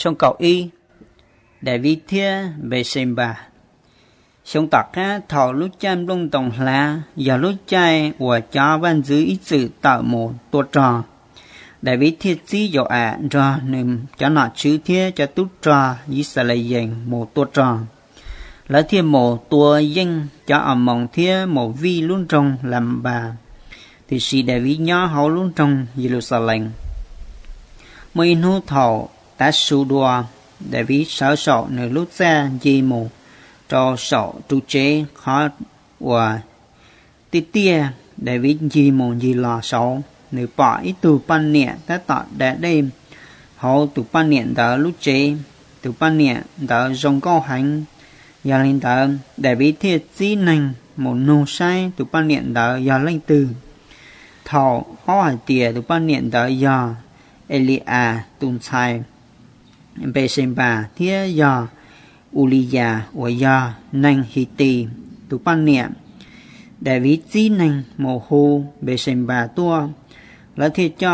trong cậu y để vi thia về xem bà xong tạc á thọ lúc chăm lông tổng là giờ lúc chai của cho văn dưới ít sự tạo một tổ trò để vi thiết chí dọ ra nên cho nó chữ thia cho tút trò như sẽ là dành một tổ trò lấy thêm một tua danh cho ở mong thia một vi luôn trong làm bà thì sĩ để vi nhỏ hậu luôn trong Jerusalem mới nô thọ ta su đua để vi sợ sợ nơi lúc ra gì một cho sợ trụ chế khó và tia để vi gì một gì là sợ nếu bỏ ít từ pan nhẹ ta tạo để đêm họ từ pan nhẹ đã lúc chế từ pan nhẹ đã dùng câu hành giờ lên tờ để vi thiết chí năng một nô sai từ pan nhẹ đã giờ lên từ thọ khó hải tìa từ pan nhẹ đã giờ Elia tung sai bề xem bà thía giờ Ulia và giờ năng hiti từ pan nhẹ để vi chí năng một hồ bề xem bà tua lấy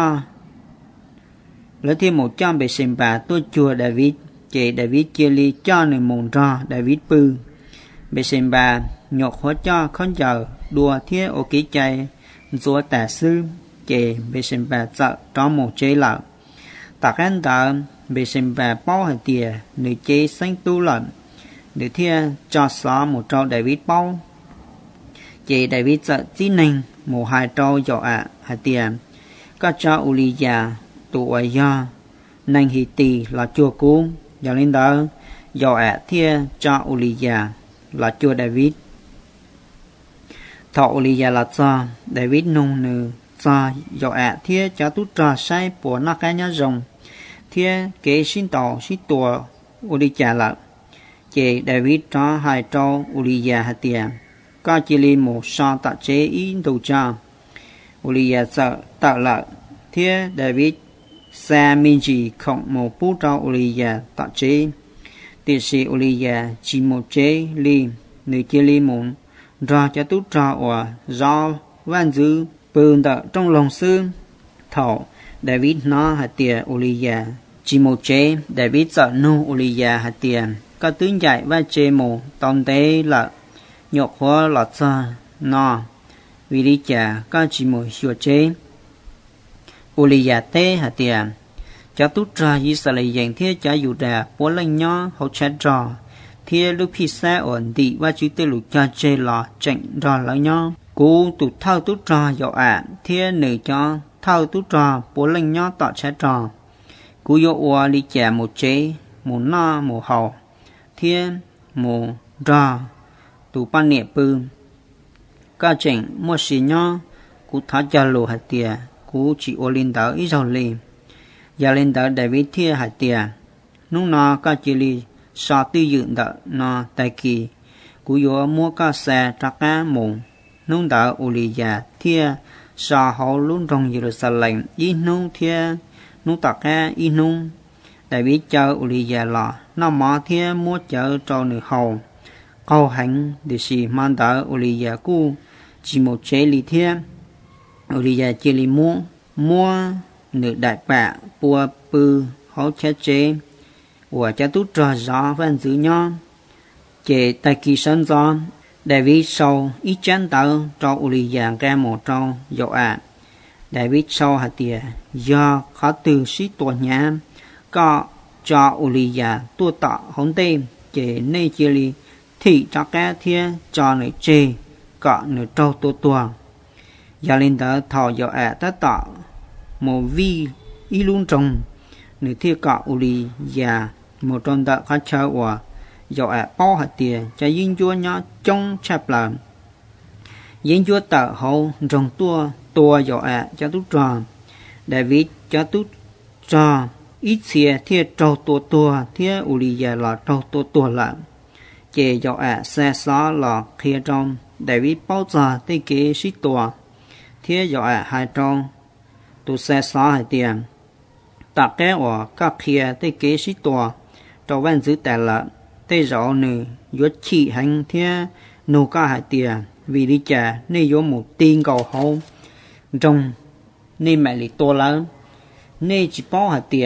thêm 100 bề xem bà tua chùa David chị David chia ly cho người mồn ra David bư bề xem bà nhọc hóa cho con giờ đùa thiết ô ký chay chúa tả sư chị bề xem bà sợ cho một chế lợn tạc anh tờ bề xem bà bao hạt tìa nữ chế xanh tu lợn nữ thiết cho xó một trâu David bao chị David sợ chí ninh một hai trâu dọ hạt tìa có cho Ulia tụ ở do năng hì tì là chùa cú giờ lên đó dọ thia cho Ulia là chùa David thọ Ulia là cho David nung nữ cho dọ thia cho tút trò sai của nó cái nhá rồng thia kế xin tàu xin tùa Ulia là chị David cho hai trâu Ulia hạt tìa có chỉ li một so tạo chế ý đồ cho Ulia sợ tạo lợi thia David xa minh chỉ không một bút cho Ulia tạo chế thì sĩ Ulia chỉ một chế li nữ kia li muốn ra cho tút cho ở do văn dư bường đỡ trong lòng sư thọ David nó hạt tìa Ulia chỉ một chế David sợ nu Ulia hạt tìa có tướng dạy và chế một tông tế là nhọc hóa là cho nó vì lý trả có chỉ một hiệu chế Ulia tế hạt tiền cho tút ra như sẽ lấy dành thiết cho dù đà bố lên nhỏ hậu chết trò thiết lúc khi xa ổn định và chú tế lục cho chê lọ chạy ra lấy nhỏ cú tụt thao tút ra dạo thiết nữ cho thao tút ra bố lên nhỏ tọa chết trò cú dụ ua lý trả một chế một no một hậu thiết một ra tụ ban niệm bư ca chỉnh mua xì nhỏ cú tháo cho lù hạt tiền cú chỉ ô linh đỡ ít dầu lì giờ linh đỡ David thia hạt tiền lúc nó ca chỉ li so tư dựng đỡ nó tại kỳ cú vô mua ca xe trắc cá mùng lúc đỡ Ulia thia so hậu lúc trong Jerusalem ít nung thia lúc tắc cá ít nung David cho Ulia lọ nó mò thia mua chợ cho nữ hầu câu hành để xì mang đỡ Ulia cú chỉ một chế lý thia Ulia chỉ li mua nữ đại bạ bùa bư hậu chết chế của cha tút trò gió văn giữ nhau chế tại kỳ sân gió David sau ít chán tờ cho Ulia ra một trâu dậu David sau hạt tìa do khó từ sĩ tuổi nhà có cho Ulia tua tọ hỗn tên chế nê chia li thị cho cá thia cho nữ chê có nữ trâu tua giờ lên đó thọ dọ ta tọ một vi y luôn trong nữ thia cọ Ulia một trong đó khó chơi của dọ bao hạt tiền cho dinh chúa nhỏ trong chạp làm dinh chúa tờ hậu trong tua dọ cho tút tròn David cho tút trò ít xìa thia trâu tua thia Ulia là trâu tua làm chế dọ xe xó là kia trong David bao giờ tây kế sĩ tua thia dọ hai trong tu xe xó hai tiền tạc cái ở các kia tây kế sĩ tua cho văn giữ tài lợn tây rõ nữ yuất trị hành thia nô ca hai tiền vì đi trả nên có một tin cầu hậu trong nên mẹ lì tua lớn nên chỉ bao hai tiền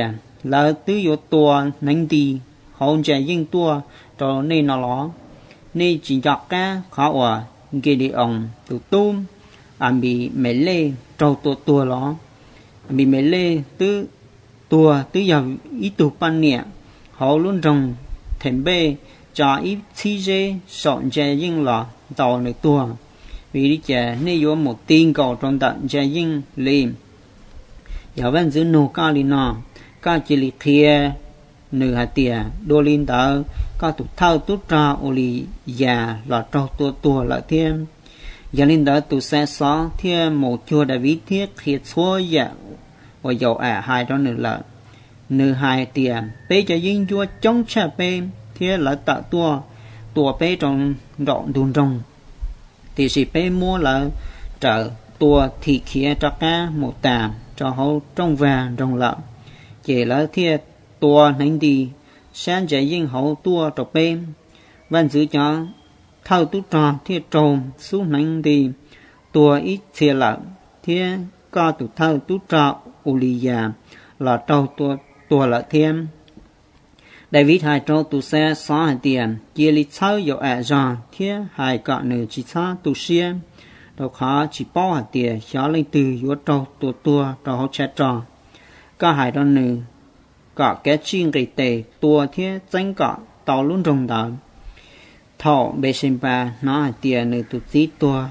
là tứ yếu tua nánh đi hậu chạy dinh tua cho nên nó ló nên chỉ chọc cá khó ở kia đi ông tụ tôm bị mẹ lê trâu tua ló bị mẹ lê tứ tua tứ giờ ít tụ pan nè hậu luôn trồng thèm bê cho ít chi dê sọn chạy dinh lọ tàu này tua vì đi chạy nên yếu một tin cầu trong tận chạy dinh lên giờ vẫn giữ nô ca li nọ ca chỉ li kia nửa hạt tiền đô linh tờ ca tụ thao tút ra ô li già là trâu tua lại thêm giờ linh tờ tụ xe xó thêm một chùa đại vĩ thiết khi xua dạ và dầu hai đó nửa hai tiền bê cho dinh chùa chống cha bê thế là tạo tua bê trong rộng đun rồng thì chỉ bê mua là trở tua thì kia cho cá một tàm cho hậu trong vàng trong lợn chỉ là thiệt tua nánh đi sáng chạy dinh hậu tua trọc bên văn giữ cho thao tút tròn thiệt trồn xuống nánh đi tua ít thiệt lợn thiệt có tụ thao tút trọ u lì già là trâu tua lợn thêm đại vĩ hai trâu tụ xe xóa hạt tiền chia lý thao dụ giòn thiệt hai cọ nửa chỉ xa tụ xiên đâu khó chỉ bao hạt tiền xóa lên từ yếu trâu tua trâu hậu chết tròn có hai đó nửa có cái chuyện gây tệ tua thế danh có tàu luôn rồng đó thọ bê sinh ba nó hạt tiền nửa tụ chí tua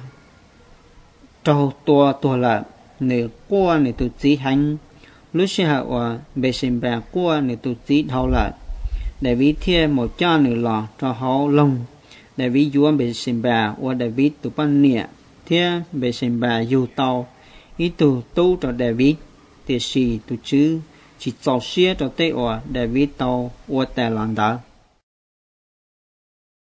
trâu tua là nửa qua nửa tụ chí hành lúc sẽ hạ bê sinh ba qua nửa tụ chí thâu là để ví thiê một cho nửa lò cho hậu lông để ví dụ bê sinh ba và để ví tụ ban nịa thiê bê sinh ba dù tàu ý tụ tu cho để ví thì xì tụ chứ chỉ cho xe cho tây ở để viết tàu ở tại làng đó